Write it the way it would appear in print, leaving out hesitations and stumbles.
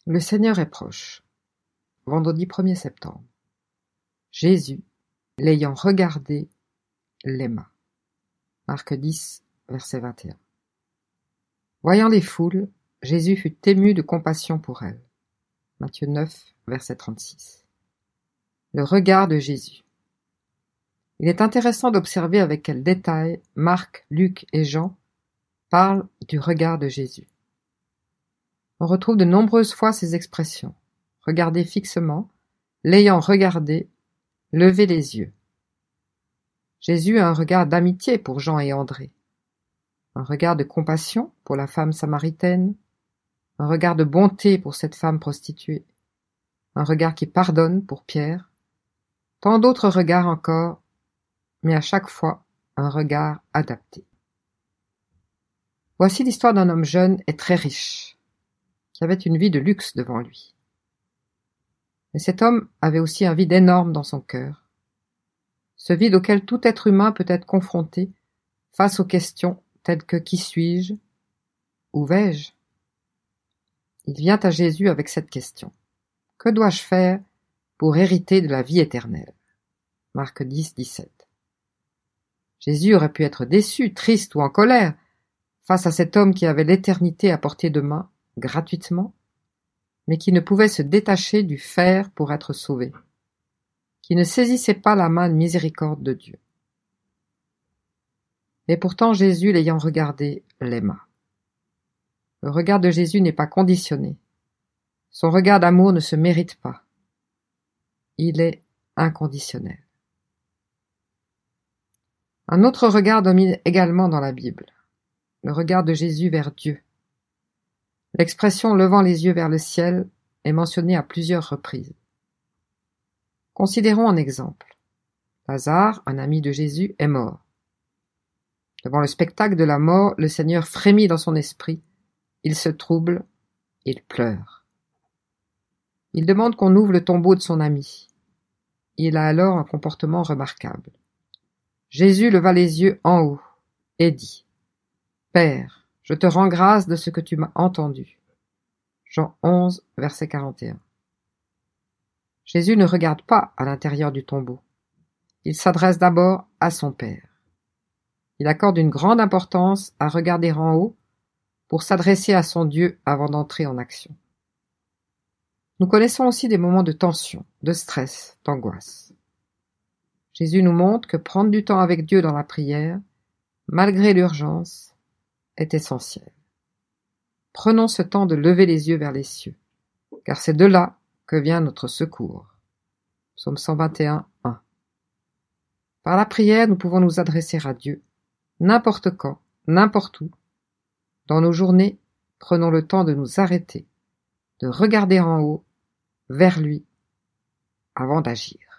Le Seigneur est proche. Vendredi 1er septembre. Jésus, l'ayant regardé, l'aima. Marc 10, verset 21. Voyant les foules, Jésus fut ému de compassion pour elles. Matthieu 9, verset 36. Le regard de Jésus. Il est intéressant d'observer avec quel détail Marc, Luc et Jean parlent du regard de Jésus. On retrouve de nombreuses fois ces expressions. Regarder fixement, l'ayant regardé, lever les yeux. Jésus a un regard d'amitié pour Jean et André, un regard de compassion pour la femme samaritaine, un regard de bonté pour cette femme prostituée, un regard qui pardonne pour Pierre, tant d'autres regards encore, mais à chaque fois un regard adapté. Voici l'histoire d'un homme jeune et très riche, qui avait une vie de luxe devant lui. Mais cet homme avait aussi un vide énorme dans son cœur, ce vide auquel tout être humain peut être confronté face aux questions telles que « Qui suis-je » ? Où vais-je ? Il vient à Jésus avec cette question. Que dois-je faire pour hériter de la vie éternelle ? Marc 10, 17. Jésus aurait pu être déçu, triste ou en colère face à cet homme qui avait l'éternité à portée de main, gratuitement, mais qui ne pouvait se détacher du faire pour être sauvé, qui ne saisissait pas la main de miséricorde de Dieu. Et pourtant Jésus, l'ayant regardé, l'aima. Le regard de Jésus n'est pas conditionné. Son regard d'amour ne se mérite pas. Il est inconditionnel. Un autre regard domine également dans la Bible, le regard de Jésus vers Dieu. L'expression « levant les yeux vers le ciel » est mentionnée à plusieurs reprises. Considérons un exemple. Lazare, un ami de Jésus, est mort. Devant le spectacle de la mort, le Seigneur frémit dans son esprit, il se trouble, il pleure. Il demande qu'on ouvre le tombeau de son ami. Il a alors un comportement remarquable. Jésus leva les yeux en haut et dit « Père, je te rends grâce de ce que tu m'as entendu. » Jean 11, verset 41. Jésus ne regarde pas à l'intérieur du tombeau. Il s'adresse d'abord à son Père. Il accorde une grande importance à regarder en haut pour s'adresser à son Dieu avant d'entrer en action. Nous connaissons aussi des moments de tension, de stress, d'angoisse. Jésus nous montre que prendre du temps avec Dieu dans la prière, malgré l'urgence, est essentiel. Prenons ce temps de lever les yeux vers les cieux, car c'est de là que vient notre secours. Psaume 121, 1. Par la prière, nous pouvons nous adresser à Dieu, n'importe quand, n'importe où. Dans nos journées, prenons le temps de nous arrêter, de regarder en haut, vers lui, avant d'agir.